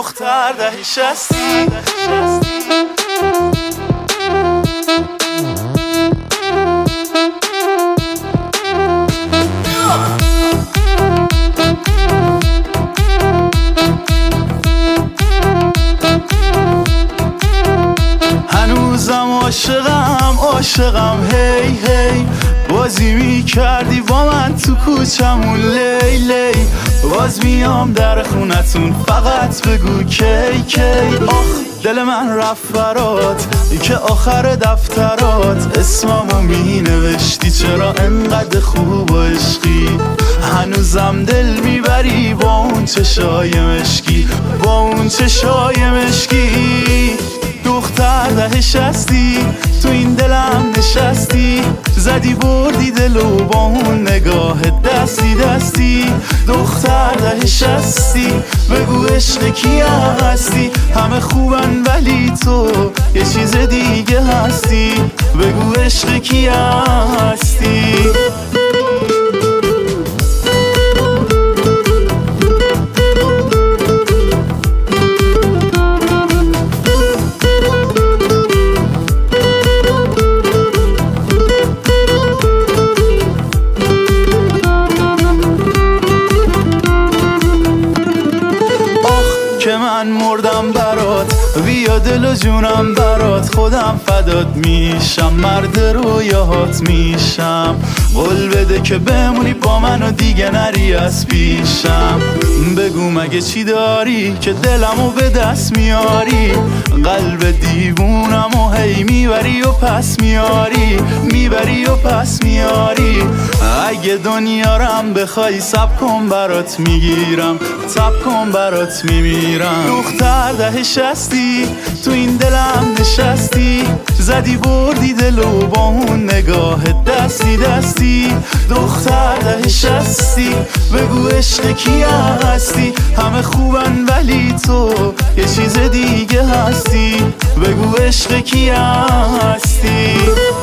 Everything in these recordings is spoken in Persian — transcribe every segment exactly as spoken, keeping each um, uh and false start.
دختر ده شستی هنوزم عاشقم عاشقم هی هی بازی می کردی با من تو کوچمون لی لی باز میام در خونتون فقط بگو کی کی آخ دل من رفت برات ای که آخر دفترات اسممو می نوشتی چرا انقدر خوب و عشقی هنوزم دل میبری با اون چشای مشکی با اون چشای مشکی دختر ده شستی تو این دلم نشستی زدی بردی دلو با اون نگاه دستی دستی دختر ده شستی بگو عشق کی هستی همه خوبن ولی تو یه چیز دیگه هستی بگو عشق کی هستی که من مردم برات بیا دل و جونم برات خودم فدات میشم مرد رویاهات میشم قول بده که بمونی با من و دیگه نری از پیشم بگو مگه چی داری که دلمو به دست میاری قلب دیوونم و هی میبری و پس میاری میبری و پس میاری اگه دنیا رم بخوای سب کن برات میگیرم سب کن برات میمیرم دختر ده شستی تو این دلم نشستی زدی بردی دلو با اون نگاه دستی دستی دختر ده شستی بگو عشق کی هستی همه خوبن ولی تو یه چیز دیگه هستی بگو عشق کی هستی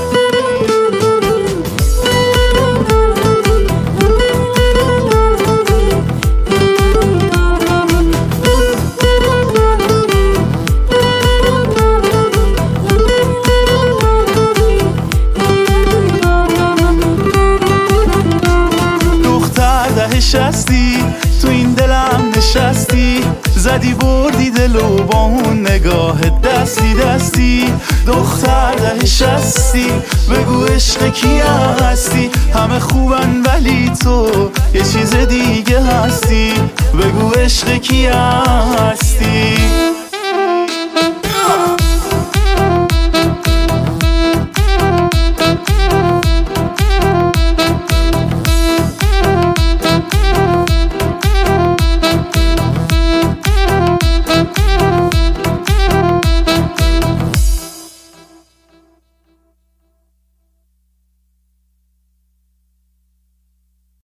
نشستی تو این دلم نشستی زدی بردی دلو با اون نگاه دستی دستی دختر ده شستی بگو عشق کی هستی همه خوبن ولی تو یه چیز دیگه هستی بگو عشق کی هستی